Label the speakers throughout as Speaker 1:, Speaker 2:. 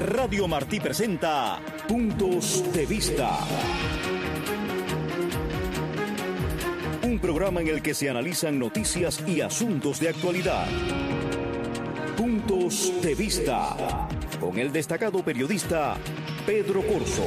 Speaker 1: Radio Martí presenta Puntos de Vista. Un programa en el que se analizan noticias y asuntos de actualidad. Puntos de Vista, con el destacado periodista Pedro Corzo.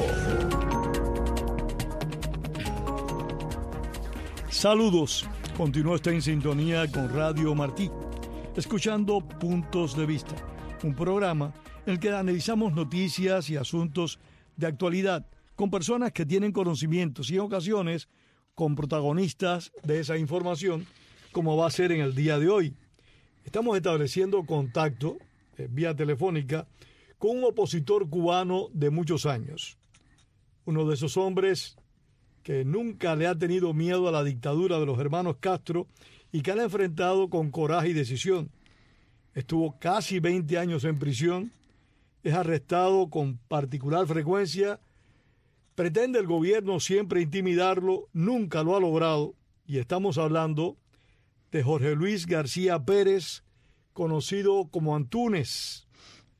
Speaker 2: Saludos, continúa usted en sintonía con Radio Martí, escuchando Puntos de Vista, un programa en el que analizamos noticias y asuntos de actualidad con personas que tienen conocimientos y en ocasiones con protagonistas de esa información, como va a ser en el día de hoy. Estamos estableciendo contacto vía telefónica con un opositor cubano de muchos años. Uno de esos hombres que nunca le ha tenido miedo a la dictadura de los hermanos Castro y que la ha enfrentado con coraje y decisión. Estuvo casi 20 años en prisión, es arrestado con particular frecuencia, pretende el gobierno siempre intimidarlo, nunca lo ha logrado, y estamos hablando de Jorge Luis García Pérez, conocido como Antúnez.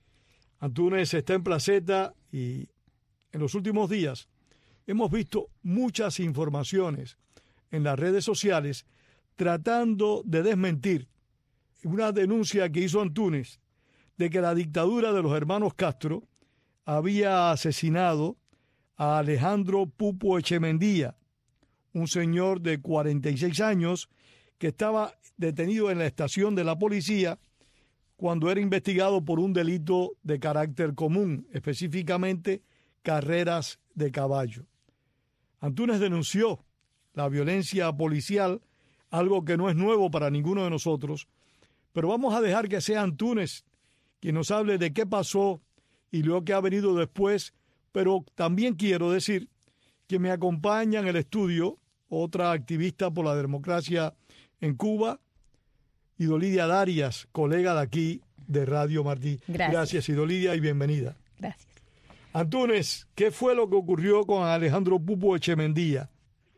Speaker 2: Antúnez está en Placeta y en los últimos días hemos visto muchas informaciones en las redes sociales tratando de desmentir una denuncia que hizo Antúnez de que la dictadura de los hermanos Castro había asesinado a Alejandro Pupo Echemendía, un señor de 46 años que estaba detenido en la estación de la policía cuando era investigado por un delito de carácter común, específicamente carreras de caballo. Antúnez denunció la violencia policial, algo que no es nuevo para ninguno de nosotros, pero vamos a dejar que sea Antúnez quien nos hable de qué pasó y lo que ha venido después, pero también quiero decir que me acompaña en el estudio otra activista por la democracia en Cuba, Idolidia Darias, colega de aquí de Radio Martí. Gracias, Idolidia, y bienvenida.
Speaker 3: Gracias.
Speaker 2: Antúnez, ¿qué fue lo que ocurrió con Alejandro Pupo Echemendía?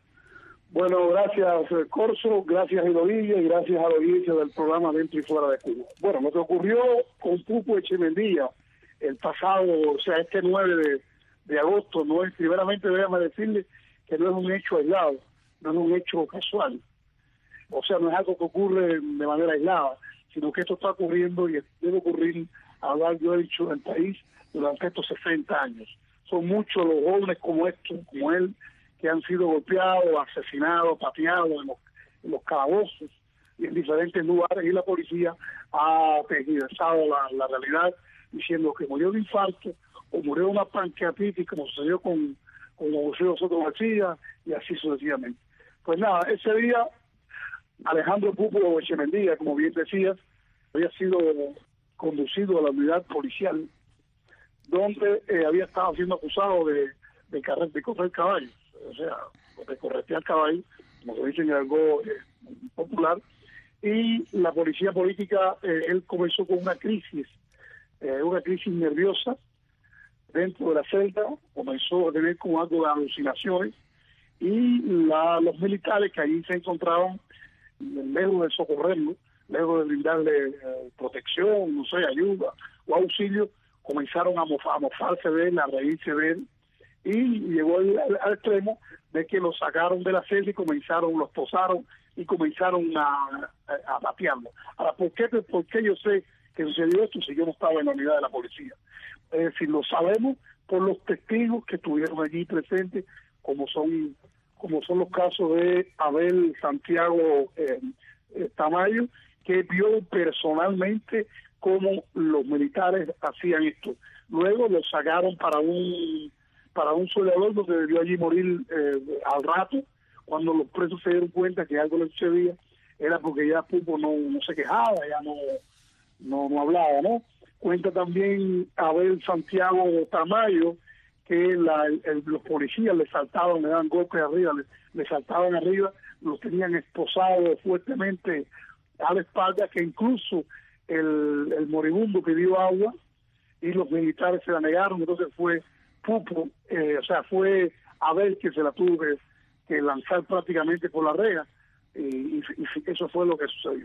Speaker 4: Bueno, gracias Corzo, gracias Idolidia y gracias a la audiencia del programa Dentro y Fuera de Cuba. Bueno, lo que ocurrió con Pupo Echemendía el pasado, o sea, este 9 de agosto, no es, primeramente déjame decirle que no es un hecho aislado, no es un hecho casual. O sea, no es algo que ocurre de manera aislada, sino que esto está ocurriendo y debe ocurrir, yo he dicho, en el país durante estos 60 años. Son muchos los jóvenes como estos, como él, que han sido golpeados, asesinados, pateados en los calabozos y en diferentes lugares, y la policía ha tergiversado la realidad diciendo que murió de infarto o murió de una pancreatitis, como sucedió con José Soto García, y así sucesivamente. Pues nada, ese día Alejandro Pupo Echemendía, como bien decías, había sido conducido a la unidad policial donde había estado siendo acusado de correr caballos, o sea, de corretear caballos, como se dice en algo popular, y la policía política, él comenzó con una crisis nerviosa dentro de la celda, comenzó a tener como algo de alucinaciones, y los militares que allí se encontraban, lejos de socorrerlo, lejos de brindarle protección, no sé, ayuda o auxilio, comenzaron a mofarse de él, a reírse de él, y llegó al extremo de que lo sacaron de la celda y lo esposaron y comenzaron a patearlo. Ahora, ¿por qué yo sé que sucedió esto si yo no estaba en la unidad de la policía? Es decir, lo sabemos por los testigos que estuvieron allí presentes, como son los casos de Abel Santiago Tamayo, que vio personalmente cómo los militares hacían esto. Luego lo sacaron para un soleador donde debió allí morir al rato. Cuando los presos se dieron cuenta que algo le sucedía, era porque ya Pupo no se quejaba, ya no hablaba, ¿no? Cuenta también Abel Santiago Tamayo que los policías le daban golpes arriba, le saltaban arriba, los tenían esposados fuertemente a la espalda, que incluso el moribundo pidió agua y los militares se la negaron. Entonces fue Pupo, fue Abel que se la tuvo que lanzar prácticamente por la reja, y eso fue lo que sucedió.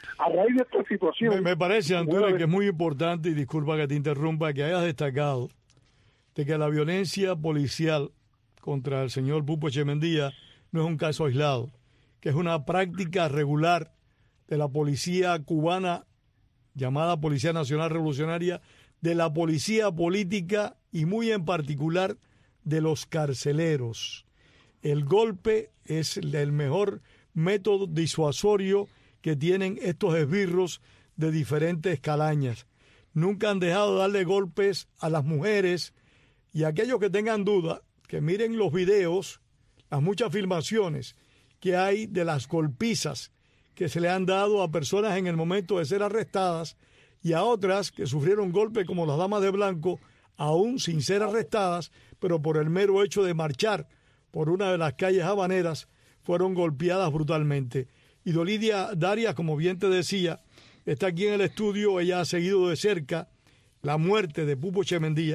Speaker 4: A raíz de esta situación...
Speaker 2: Me parece, Antonio, que es muy importante, y disculpa que te interrumpa, que hayas destacado de que la violencia policial contra el señor Pupo Echemendia no es un caso aislado, que es una práctica regular de la policía cubana, llamada Policía Nacional Revolucionaria, de la policía política y muy en particular de los carceleros. El golpe es el mejor método disuasorio que tienen estos esbirros de diferentes calañas. Nunca han dejado de darle golpes a las mujeres, y aquellos que tengan duda, que miren los videos, las muchas filmaciones que hay de las golpizas que se le han dado a personas en el momento de ser arrestadas y a otras que sufrieron golpes como las damas de blanco, aún sin ser arrestadas, pero por el mero hecho de marchar por una de las calles habaneras, fueron golpeadas brutalmente. Y Dolidia Darias, como bien te decía, está aquí en el estudio. Ella ha seguido de cerca la muerte de Pupo Echemendia.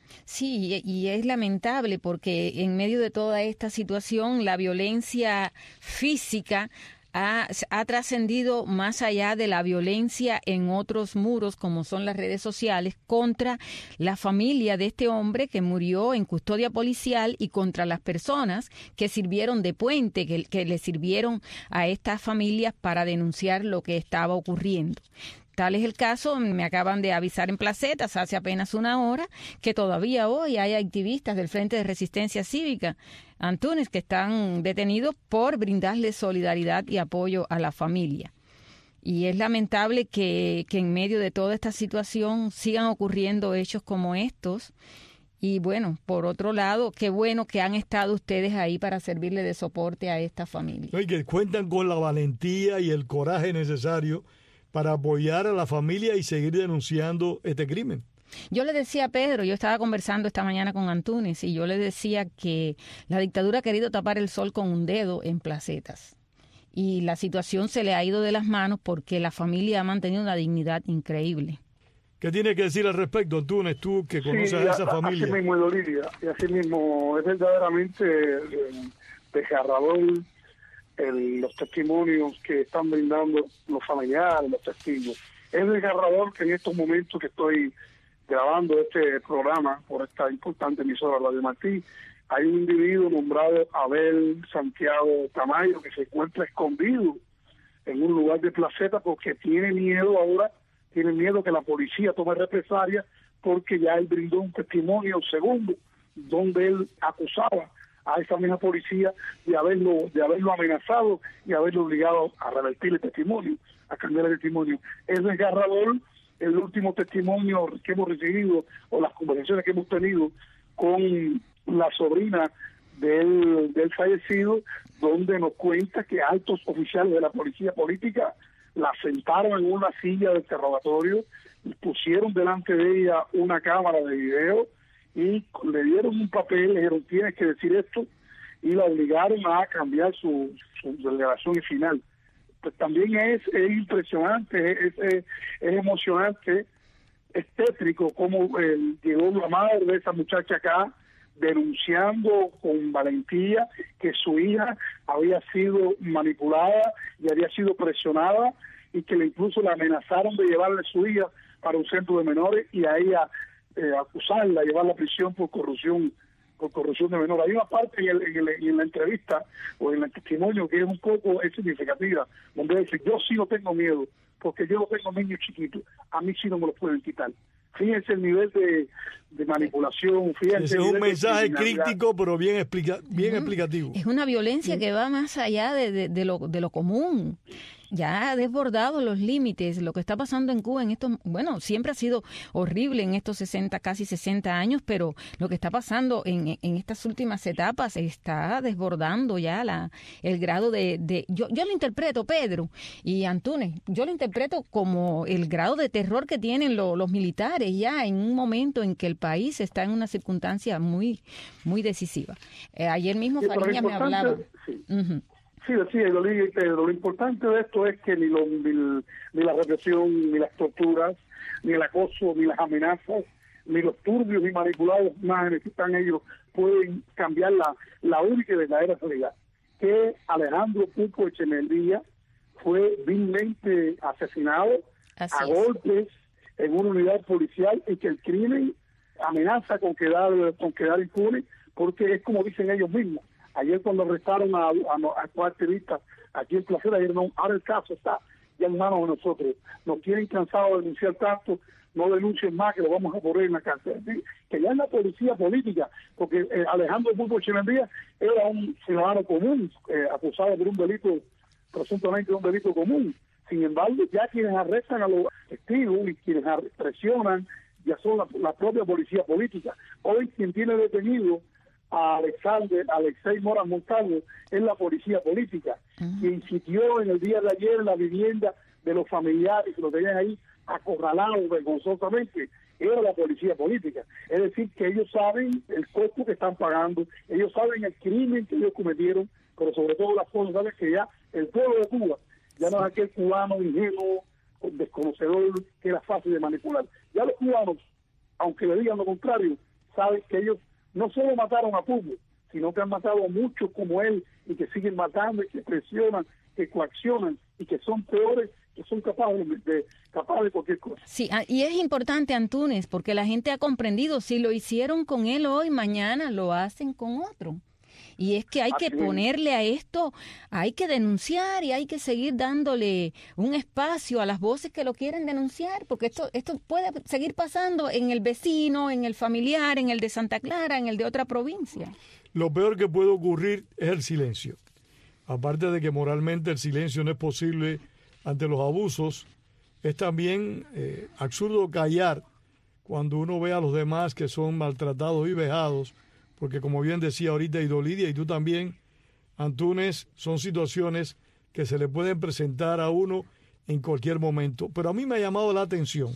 Speaker 3: Sí, y es lamentable porque en medio de toda esta situación la violencia física ha trascendido más allá de la violencia en otros muros, como son las redes sociales, contra la familia de este hombre que murió en custodia policial y contra las personas que sirvieron de puente, que le sirvieron a estas familias para denunciar lo que estaba ocurriendo. Tal es el caso, me acaban de avisar en Placetas hace apenas una hora que todavía hoy hay activistas del Frente de Resistencia Cívica, Antunes, que están detenidos por brindarles solidaridad y apoyo a la familia. Y es lamentable que en medio de toda esta situación sigan ocurriendo hechos como estos. Y bueno, por otro lado, qué bueno que han estado ustedes ahí para servirle de soporte a esta familia.
Speaker 2: Y que cuentan con la valentía y el coraje necesario para apoyar a la familia y seguir denunciando este crimen.
Speaker 3: Yo le decía a Pedro, yo estaba conversando esta mañana con Antunes, y yo le decía que la dictadura ha querido tapar el sol con un dedo en Placetas. Y la situación se le ha ido de las manos porque la familia ha mantenido una dignidad increíble.
Speaker 2: ¿Qué tiene que decir al respecto, Antunes, tú que conoces a esa familia?
Speaker 4: Así mismo, Lidia, y así mismo es verdaderamente desgarrador los testimonios que están brindando los familiares, los testigos. Es desgarrador que en estos momentos que estoy grabando este programa por esta importante emisora Radio Martí, hay un individuo nombrado Abel Santiago Tamayo que se encuentra escondido en un lugar de Placeta porque tiene miedo que la policía tome represalias, porque ya él brindó un testimonio segundo donde él acusaba a esa misma policía de haberlo amenazado y haberlo obligado a revertir el testimonio, a cambiar el testimonio. Es desgarrador el último testimonio que hemos recibido o las conversaciones que hemos tenido con la sobrina del fallecido, donde nos cuenta que altos oficiales de la policía política la sentaron en una silla de interrogatorio, pusieron delante de ella una cámara de video y le dieron un papel, le dijeron tienes que decir esto, y la obligaron a cambiar su declaración final. Pues también es impresionante, es emocionante, es tétrico cómo llegó la madre de esa muchacha acá denunciando con valentía que su hija había sido manipulada y había sido presionada y que incluso la amenazaron de llevarle a su hija para un centro de menores y a ella acusarla, llevarla a prisión por corrupción de menores. Hay una parte en la entrevista o en el testimonio que es un poco significativa, donde dice, yo sí no tengo miedo, porque yo no tengo niños chiquitos, a mí sí no me los pueden quitar. Fíjense el nivel de manipulación. Fíjense
Speaker 2: ese es un mensaje crítico, pero bien explicativo.
Speaker 3: Es una violencia que va más allá de lo común. Ya ha desbordado los límites. Lo que está pasando en Cuba siempre ha sido horrible en estos casi 60 años, pero lo que está pasando en estas últimas etapas está desbordando ya el grado de yo lo interpreto, Pedro y Antunes, yo lo interpreto como el grado de terror que tienen los militares ya en un momento en que el país está en una circunstancia muy, muy decisiva. Ayer mismo Fariña me hablaba.
Speaker 4: Sí. Uh-huh. Sí, lo importante de esto es que ni la represión, ni las torturas, ni el acoso, ni las amenazas, ni los turbios y manipulados imágenes que están ellos pueden cambiar la única y verdadera realidad, que Alejandro Pupo Echemendia fue vilmente asesinado a golpes en una unidad policial y que el crimen amenaza con quedar impune, porque es como dicen ellos mismos. Ayer cuando arrestaron a activistas aquí en Placer, ahora el caso está ya en manos de nosotros. Nos tienen cansados de denunciar tanto, no denuncien más que lo vamos a poner en la cárcel. Es decir, que ya es la policía política, porque Alejandro Pulpo Echeverría era un ciudadano común, acusado por un delito, presuntamente un delito común. Sin embargo, ya quienes arrestan a los testigos y quienes presionan ya son la propia policía política. Hoy quien tiene detenido a Alexei Mora Montalvo es la policía política, quien sitió en el día de ayer la vivienda de los familiares que lo tenían ahí acorralados vergonzosamente, era la policía política. Es decir, que ellos saben el costo que están pagando, ellos saben el crimen que ellos cometieron, pero sobre todo las cosas, saben que ya el pueblo de Cuba ya no es aquel cubano ingenuo, desconocedor, que era fácil de manipular. Ya los cubanos, aunque le digan lo contrario, saben que ellos no solo mataron a Pulpo, sino que han matado a muchos como él y que siguen matando y que presionan, que coaccionan y que son peores, que son capaces de cualquier cosa.
Speaker 3: Sí, y es importante, Antúnez, porque la gente ha comprendido, si lo hicieron con él hoy, mañana lo hacen con otro. Y es que hay que ponerle a esto, hay que denunciar y hay que seguir dándole un espacio a las voces que lo quieren denunciar, porque esto puede seguir pasando en el vecino, en el familiar, en el de Santa Clara, en el de otra provincia.
Speaker 2: Lo peor que puede ocurrir es el silencio. Aparte de que moralmente el silencio no es posible ante los abusos, es también absurdo callar cuando uno ve a los demás que son maltratados y vejados, porque como bien decía ahorita Idolidia y tú también, Antúnez, son situaciones que se le pueden presentar a uno en cualquier momento. Pero a mí me ha llamado la atención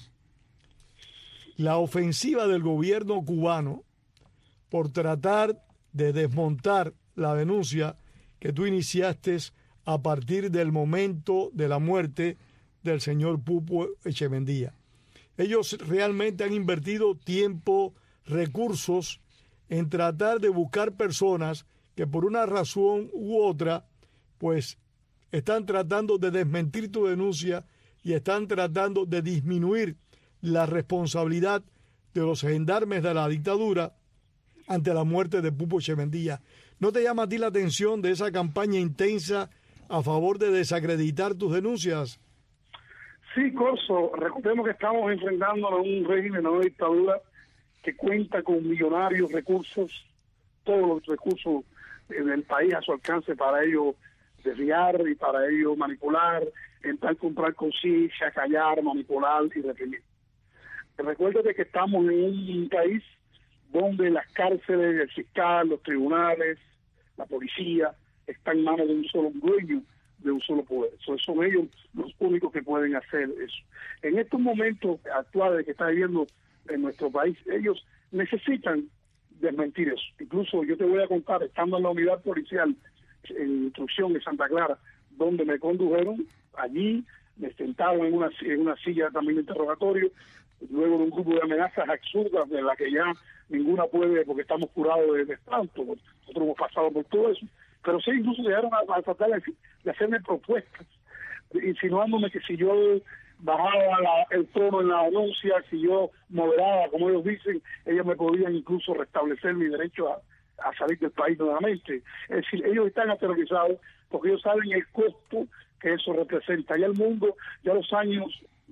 Speaker 2: la ofensiva del gobierno cubano por tratar de desmontar la denuncia que tú iniciaste a partir del momento de la muerte del señor Pulpo Echeverría. Ellos realmente han invertido tiempo, recursos en tratar de buscar personas que por una razón u otra, pues están tratando de desmentir tu denuncia y están tratando de disminuir la responsabilidad de los gendarmes de la dictadura ante la muerte de Pulpo Echeverría. ¿No te llama a ti la atención de esa campaña intensa a favor de desacreditar tus denuncias?
Speaker 4: Sí, Corso, recordemos que estamos enfrentándonos a un régimen, a una dictadura que cuenta con millonarios recursos, todos los recursos del país a su alcance para ellos desviar y para ellos manipular, entrar, comprar conciencia, callar, manipular y reprimir. Recuérdate que estamos en un país donde las cárceles, el fiscal, los tribunales, la policía, están en manos de un solo dueño, de un solo poder. Son ellos los únicos que pueden hacer eso. En estos momentos actuales que está viviendo en nuestro país, ellos necesitan desmentir eso. Incluso yo te voy a contar, estando en la unidad policial en instrucción de Santa Clara, donde me condujeron, allí me sentaron en una silla también de interrogatorio, luego de un grupo de amenazas absurdas de las que ya ninguna puede, porque estamos curados de espanto, nosotros hemos pasado por todo eso, pero sí incluso llegaron a tratar de hacerme propuestas, insinuándome que si yo bajaba el tono en la denuncia, si yo moderaba, como ellos dicen, ellos me podían incluso restablecer mi derecho a salir del país nuevamente. Es decir, ellos están aterrorizados porque ellos saben el costo que eso representa. Ya el mundo, ya los años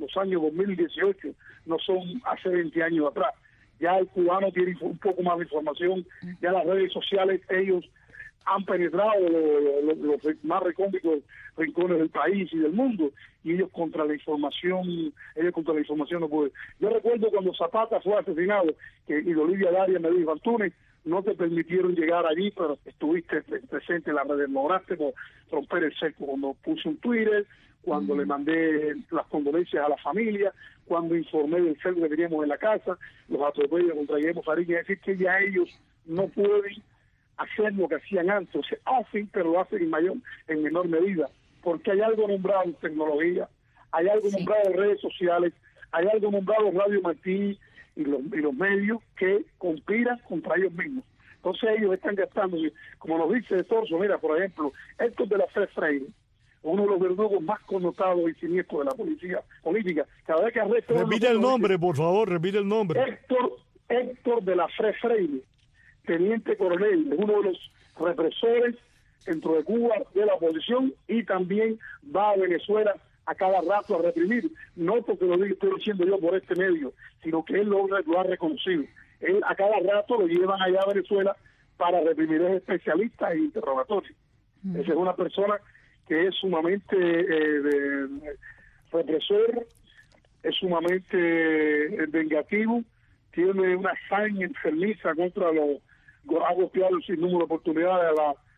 Speaker 4: 2018 no son hace 20 años atrás. Ya el cubano tiene un poco más de información, ya las redes sociales, ellos han penetrado los más recónditos rincones del país y del mundo, y ellos contra la información no pueden. Yo recuerdo cuando Zapata fue asesinado, que Idolidia Daria me dijo: Antúnez, no te permitieron llegar allí, pero estuviste presente en las redes, lograste por romper el cerco. Cuando puse un Twitter, cuando le mandé las condolencias a la familia, cuando informé del cerco que teníamos en la casa, los atropellos contra Guillermo Farín, es decir, que ya ellos no pueden hacer lo que hacían antes, o sea, hacen, pero lo hacen en menor medida, porque hay algo nombrado en tecnología, hay algo nombrado en redes sociales, hay algo nombrado en Radio Martí y los medios que conspiran contra ellos mismos. Entonces ellos están gastando, como nos dice de Torso, mira, por ejemplo, Héctor de la Fe Freire uno de los verdugos más connotados y siniestros de la policía política. Cada vez que arresta...
Speaker 2: Repite el nombre, por favor, repite el nombre.
Speaker 4: Héctor de la Freire, teniente coronel, es uno de los represores dentro de Cuba de la oposición, y también va a Venezuela a cada rato a reprimir, no porque lo estoy diciendo yo por este medio, sino que él lo ha reconocido. Él a cada rato lo llevan allá a Venezuela para reprimir a especialistas e interrogatorios. Esa es una persona que es sumamente represor, es sumamente vengativo, tiene una hazaña enfermiza contra los... ha golpeado sin número de oportunidades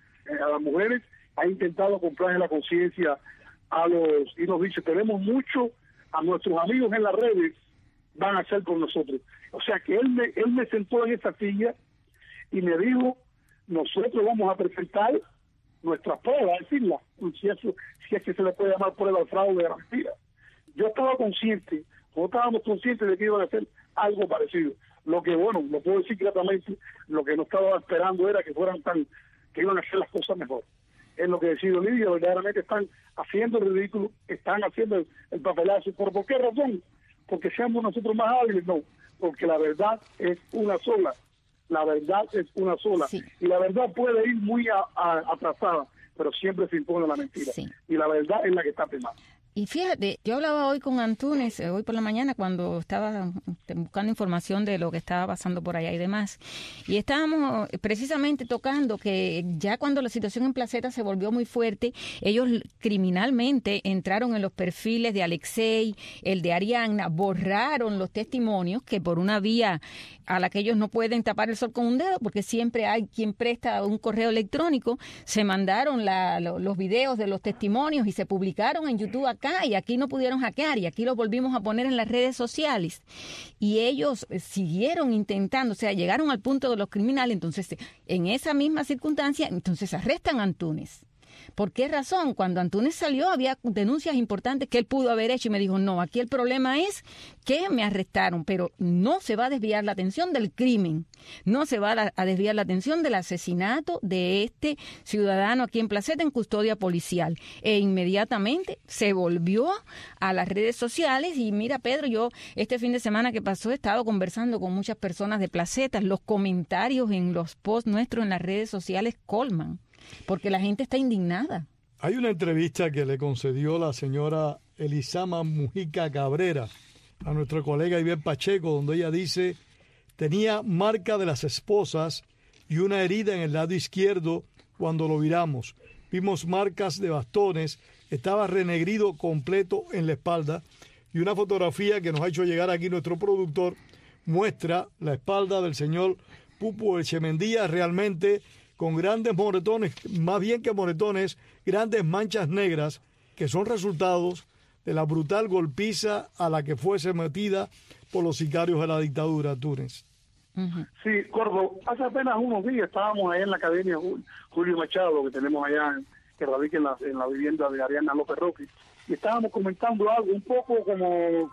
Speaker 4: a las mujeres, ha intentado comprarle la conciencia a los... y nos dice, tenemos mucho, a nuestros amigos en las redes van a hacer con nosotros. O sea que él me sentó en esa silla y me dijo, nosotros vamos a presentar nuestras pruebas, decirla, si es que se le puede llamar prueba de fraude de la mentira. Yo estaba consciente, nosotros estábamos conscientes de que iban a hacer algo parecido. Lo que, bueno, lo puedo decir claramente, lo que no estaba esperando era que iban a hacer las cosas mejor. Es lo que decidió Lidia, verdaderamente están haciendo el ridículo, están haciendo el papelazo. ¿Por qué razón? Porque seamos nosotros más hábiles, no, porque la verdad es una sola. La verdad es una sola. Sí. Y la verdad puede ir muy atrasada, pero siempre se impone la mentira. Sí. Y la verdad es la que está primando.
Speaker 3: Y fíjate, yo hablaba hoy con Antúnez, hoy por la mañana, cuando estaba buscando información de lo que estaba pasando por allá y demás. Y estábamos precisamente tocando que ya cuando la situación en Placeta se volvió muy fuerte, ellos criminalmente entraron en los perfiles de Alexei, el de Arianna, borraron los testimonios, que por una vía a la que ellos no pueden tapar el sol con un dedo, porque siempre hay quien presta un correo electrónico, se mandaron los videos de los testimonios y se publicaron en YouTube acá, y aquí no pudieron hackear, y aquí lo volvimos a poner en las redes sociales. Y ellos siguieron intentando, o sea, llegaron al punto de los criminales. Entonces, en esa misma circunstancia, entonces arrestan a Antúnez. ¿Por qué razón? Cuando Antúnez salió había denuncias importantes que él pudo haber hecho y me dijo, no, aquí el problema es que me arrestaron, pero no se va a desviar la atención del crimen, no se va a desviar la atención del asesinato de este ciudadano aquí en Placeta en custodia policial. E inmediatamente se volvió a las redes sociales y mira, Pedro, yo este fin de semana que pasó he estado conversando con muchas personas de Placeta, los comentarios en los posts nuestros en las redes sociales colman. Porque la gente está indignada.
Speaker 2: Hay una entrevista que le concedió la señora Elizama Mujica Cabrera a nuestro colega Iván Pacheco, donde ella dice, tenía marca de las esposas y una herida en el lado izquierdo cuando lo viramos. Vimos marcas de bastones, estaba renegrido completo en la espalda, y una fotografía que nos ha hecho llegar aquí nuestro productor muestra la espalda del señor Pupo Echemendía realmente con grandes moretones, más bien que moretones, grandes manchas negras que son resultados de la brutal golpiza a la que fue sometida por los sicarios de la dictadura, Túnez.
Speaker 4: Sí, Gordo, hace apenas unos días estábamos allá en la Academia Julio Machado, que tenemos allá, que radica en la vivienda de Arianna López Roque, y estábamos comentando algo un poco como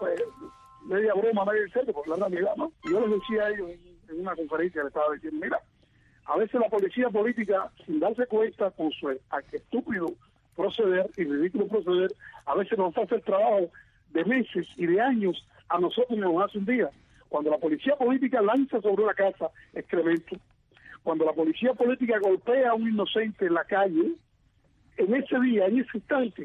Speaker 4: media broma, media en serio, por la realidad, ¿no? Y yo les decía a ellos en una conferencia, les estaba diciendo, mira, a veces la policía política, sin darse cuenta con su estúpido proceder y ridículo proceder, a veces nos hace el trabajo de meses y de años, a nosotros nos hace un día. Cuando la policía política lanza sobre una casa excremento, cuando la policía política golpea a un inocente en la calle, en ese día, en ese instante,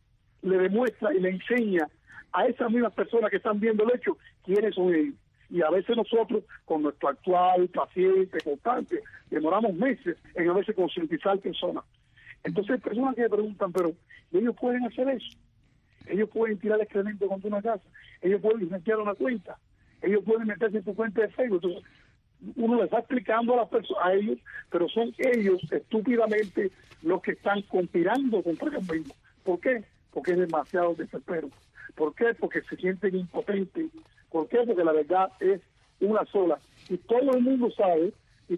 Speaker 4: le demuestra y le enseña a esas mismas personas que están viendo el hecho quiénes son ellos. Y a veces nosotros, con nuestro actual paciente, constante, demoramos meses en a veces concientizar personas. Entonces hay personas que me preguntan, pero ellos pueden hacer eso, ellos pueden tirar excremento contra una casa, ellos pueden iniciar una cuenta, ellos pueden meterse en su cuenta de Facebook. Entonces uno le está explicando a las personas, a ellos, pero son ellos estúpidamente los que están conspirando contra ellos mismos. ¿Por qué? Porque es demasiado desespero. ¿Por qué? Porque se sienten impotentes. ¿Por qué? Porque la verdad es una sola. Y todo el mundo sabe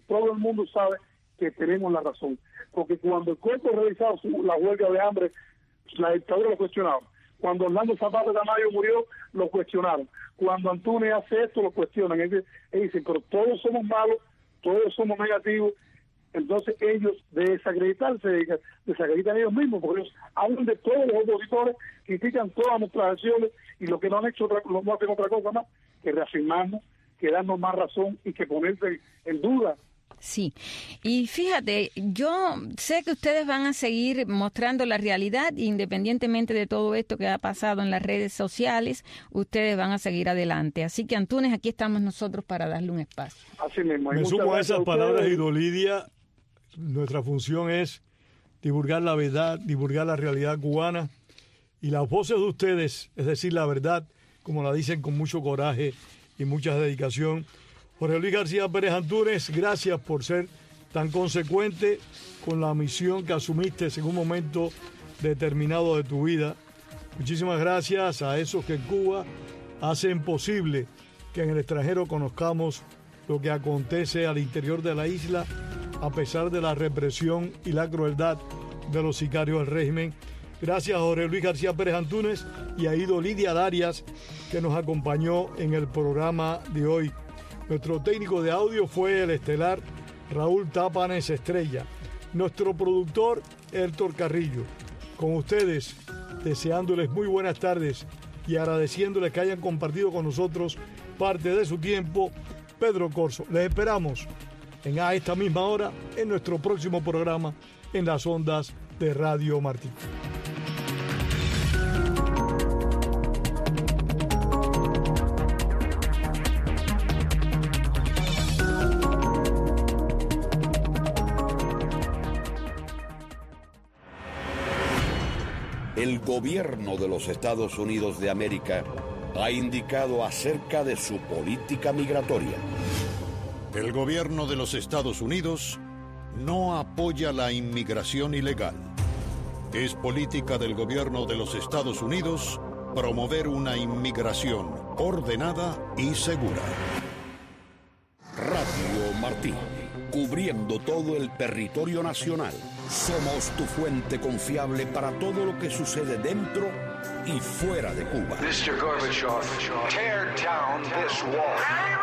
Speaker 4: que tenemos la razón. Porque cuando el cuerpo realizaba la huelga de hambre, la dictadura lo cuestionaba. Cuando Orlando Zapata Tamayo murió, lo cuestionaron. Cuando Antúnez hace esto, lo cuestionan. Ellos dicen, pero todos somos malos, todos somos negativos. entonces ellos desacreditan ellos mismos, porque ellos hablan de todos los opositores, critican todas nuestras acciones, y lo que no han hecho no hacen otra cosa más que reafirmarnos, que darnos más razón y que ponerse en duda.
Speaker 3: Sí, y fíjate, yo sé que ustedes van a seguir mostrando la realidad, independientemente de todo esto que ha pasado en las redes sociales, ustedes van a seguir adelante. Así que, Antunes, aquí estamos nosotros para darle un espacio.
Speaker 4: Así mismo.
Speaker 2: Me sumo a esas palabras, Idolidia. Nuestra función es divulgar la verdad, divulgar la realidad cubana, y las voces de ustedes, es decir, la verdad, como la dicen con mucho coraje y mucha dedicación. Jorge Luis García Pérez Antunes, gracias por ser tan consecuente con la misión que asumiste en un momento determinado de tu vida. Muchísimas gracias a esos que en Cuba hacen posible que en el extranjero conozcamos lo que acontece al interior de la isla, a pesar de la represión y la crueldad de los sicarios del régimen. Gracias a Jorge Luis García Pérez Antunes y a Idolidia Darias, que nos acompañó en el programa de hoy. Nuestro técnico de audio fue el estelar Raúl Tápanes Estrella. Nuestro productor, Héctor Carrillo. Con ustedes, deseándoles muy buenas tardes y agradeciéndoles que hayan compartido con nosotros parte de su tiempo, Pedro Corzo. Les esperamos a esta misma hora en nuestro próximo programa en las ondas de Radio Martí.
Speaker 1: El gobierno de los Estados Unidos de América ha indicado acerca de su política migratoria.
Speaker 5: El gobierno de los Estados Unidos no apoya la inmigración ilegal. Es política del gobierno de los Estados Unidos promover una inmigración ordenada y segura.
Speaker 1: Radio Martí, cubriendo todo el territorio nacional. Somos tu fuente confiable para todo lo que sucede dentro y fuera de Cuba.
Speaker 6: Mr. Gorbachev, tear down this wall.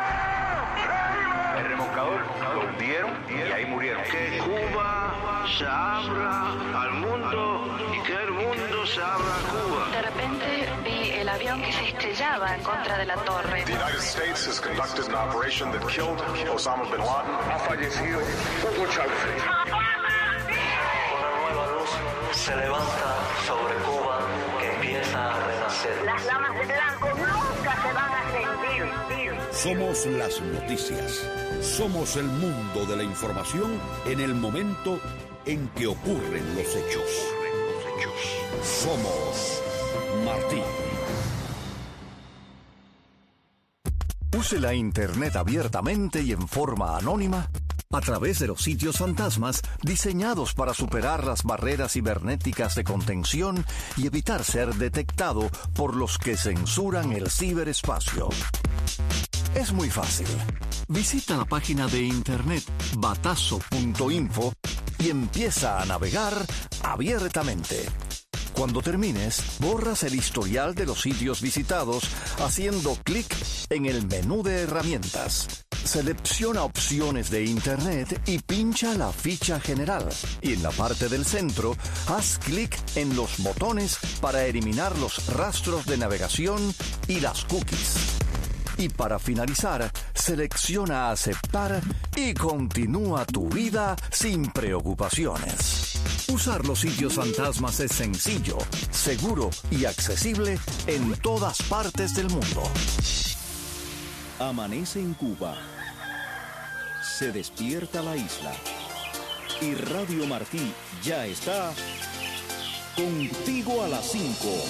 Speaker 6: El remolcador lo hundieron y ahí murieron.
Speaker 7: Que Cuba se abra al mundo y que el mundo se abra a Cuba.
Speaker 8: De repente vi el avión que se estrellaba en contra de la torre.
Speaker 9: The United States has conducted an operation that killed Osama bin Laden.
Speaker 6: Ha fallecido Hugo Chávez.
Speaker 10: Se levanta sobre Cuba, que empieza a renacer.
Speaker 11: Las llamas de blanco nunca se van a extinguir.
Speaker 1: Somos las noticias. Somos el mundo de la información en el momento en que ocurren los hechos. Somos Martí.
Speaker 12: Use la Internet abiertamente y en forma anónima a través de los sitios fantasmas diseñados para superar las barreras cibernéticas de contención y evitar ser detectado por los que censuran el ciberespacio. Es muy fácil. Visita la página de internet batazo.info y empieza a navegar abiertamente. Cuando termines, borras el historial de los sitios visitados haciendo clic en el menú de herramientas. Selecciona opciones de Internet y pincha la ficha general. Y en la parte del centro, haz clic en los botones para eliminar los rastros de navegación y las cookies. Y para finalizar, selecciona aceptar y continúa tu vida sin preocupaciones. Usar los sitios fantasmas es sencillo, seguro y accesible en todas partes del mundo.
Speaker 1: Amanece en Cuba. Se despierta la isla. Y Radio Martí ya está contigo a las 5.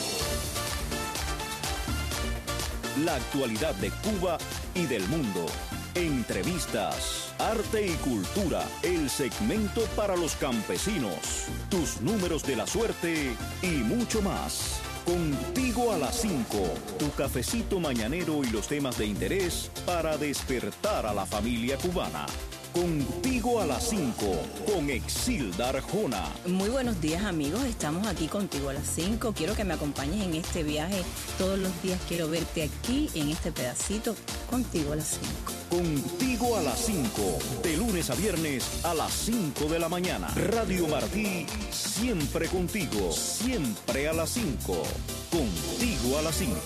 Speaker 1: La actualidad de Cuba y del mundo. Entrevistas, arte y cultura, el segmento para los campesinos, tus números de la suerte y mucho más. Contigo a las 5, tu cafecito mañanero y los temas de interés para despertar a la familia cubana. Contigo a las 5, con Exilda Arjona.
Speaker 13: Muy buenos días, amigos. Estamos aquí contigo a las 5. Quiero que me acompañes en este viaje. Todos los días quiero verte aquí, en este pedacito, contigo a las 5.
Speaker 1: Contigo a las 5, de lunes a viernes a las 5 de la mañana. Radio Martí, siempre contigo, siempre a las 5. Contigo a las 5.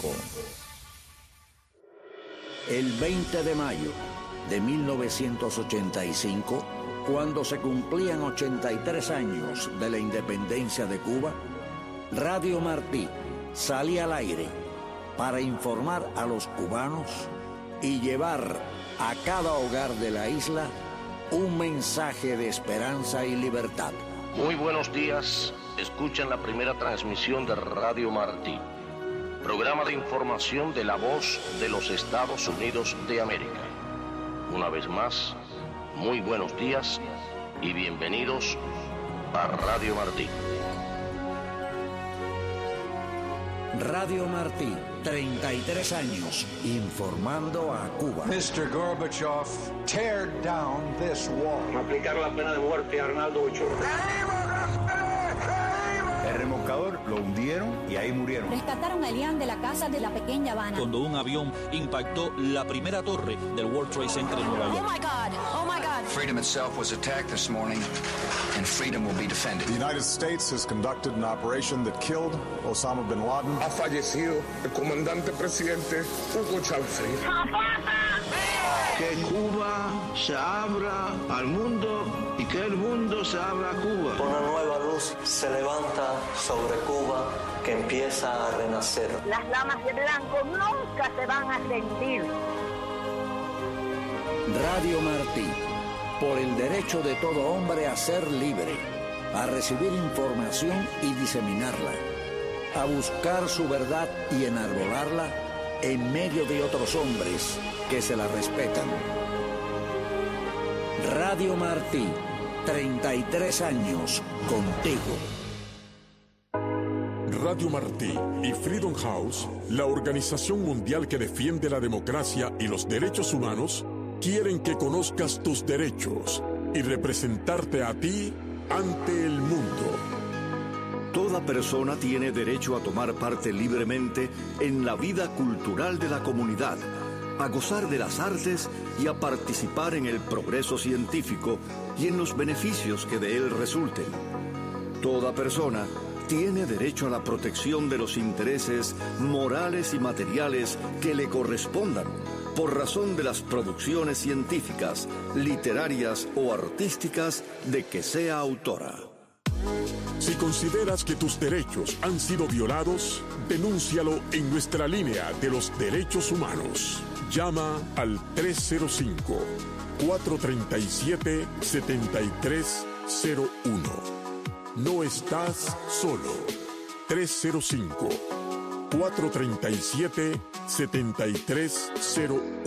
Speaker 14: El 20 de mayo de 1985, cuando se cumplían 83 años de la independencia de Cuba, Radio Martí salía al aire para informar a los cubanos y llevar a cada hogar de la isla un mensaje de esperanza y libertad.
Speaker 15: Muy buenos días, escuchan la primera transmisión de Radio Martí, programa de información de la voz de los Estados Unidos de América. Una vez más, muy buenos días y bienvenidos a Radio Martí.
Speaker 14: Radio Martí, 33 años, informando a Cuba.
Speaker 6: Mr. Gorbachev, tear down this wall.
Speaker 16: Aplicar la pena de muerte a Arnaldo Ochoa.
Speaker 17: El remolcador lo hundieron y ahí murieron.
Speaker 18: Rescataron a Elian de la casa de la pequeña Habana.
Speaker 19: Cuando un avión impactó la primera torre del World Trade Center en Nueva York.
Speaker 18: Oh my God, oh my God.
Speaker 20: Freedom itself was attacked this morning, and freedom will be defended.
Speaker 9: The United States has conducted an operation that killed Osama bin Laden.
Speaker 21: Ha fallecido el comandante presidente Hugo Chávez.
Speaker 7: Que Cuba se abra al mundo y que el mundo se abra a Cuba.
Speaker 10: Una nueva luz se levanta sobre Cuba que empieza a renacer.
Speaker 11: Las damas de blanco nunca se van a rendir.
Speaker 14: Radio Martí, por el derecho de todo hombre a ser libre, a recibir información y diseminarla, a buscar su verdad y enarbolarla en medio de otros hombres que se la respetan. Radio Martí, 33 años contigo.
Speaker 22: Radio Martí y Freedom House, la organización mundial que defiende la democracia y los derechos humanos, quieren que conozcas tus derechos y representarte a ti ante el mundo.
Speaker 12: Toda persona tiene derecho a tomar parte libremente en la vida cultural de la comunidad, a gozar de las artes y a participar en el progreso científico y en los beneficios que de él resulten. Toda persona tiene derecho a la protección de los intereses morales y materiales que le correspondan por razón de las producciones científicas, literarias o artísticas de que sea autora.
Speaker 22: Si consideras que tus derechos han sido violados, denúncialo en nuestra línea de los derechos humanos. Llama al 305-437-7301. No estás solo. 305-437-7301.